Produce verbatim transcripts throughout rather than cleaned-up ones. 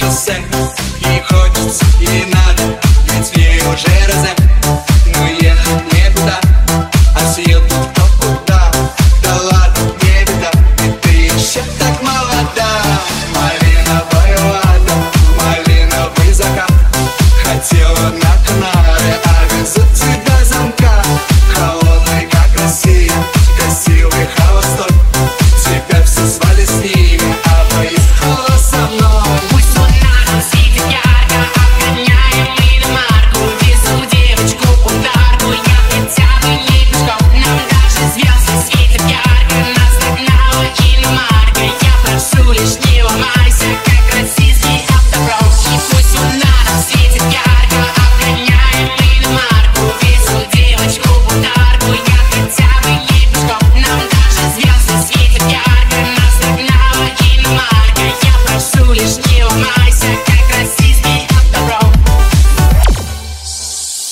шоссе. Ей хочется, ей надо, ведь ей уже разом. Но ехать некуда, а съедут кто куда. Да ладно, не беда, ведь ты еще так молода. Малиновая лада, малиновый закат. Хотела на Канары, а везут тебя замка. Холодный, как Россия, красивый холостой. Теперь все звали с ними, а поехала со мной. Пусть луна светит ярко, обгоняем иномарку. Везу девочку ударку, я хотя бы ей пешком. Нам даже звезды светят ярко, нас догнала иномарка. Я прошу, лишь не ломайся, как российский автопром. И пусть луна светит ярко, обгоняем иномарку. Везу девочку ударку, я хотя бы ей пешком. Нам даже звезды светят ярко, нас догнала иномарка. Я прошу, лишь не ломайся, как российский автопром.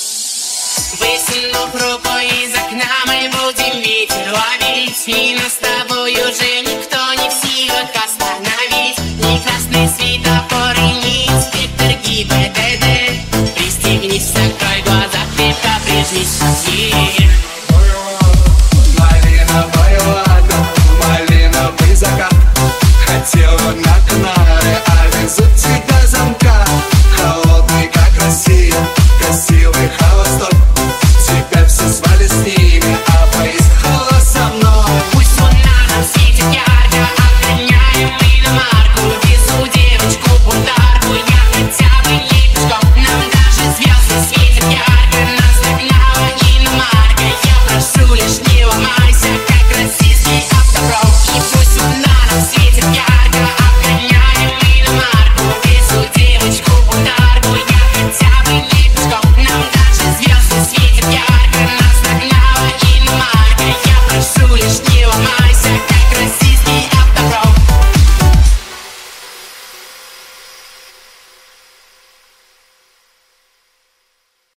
Высунув руку из окна, мы будем ветер ловить и настоять.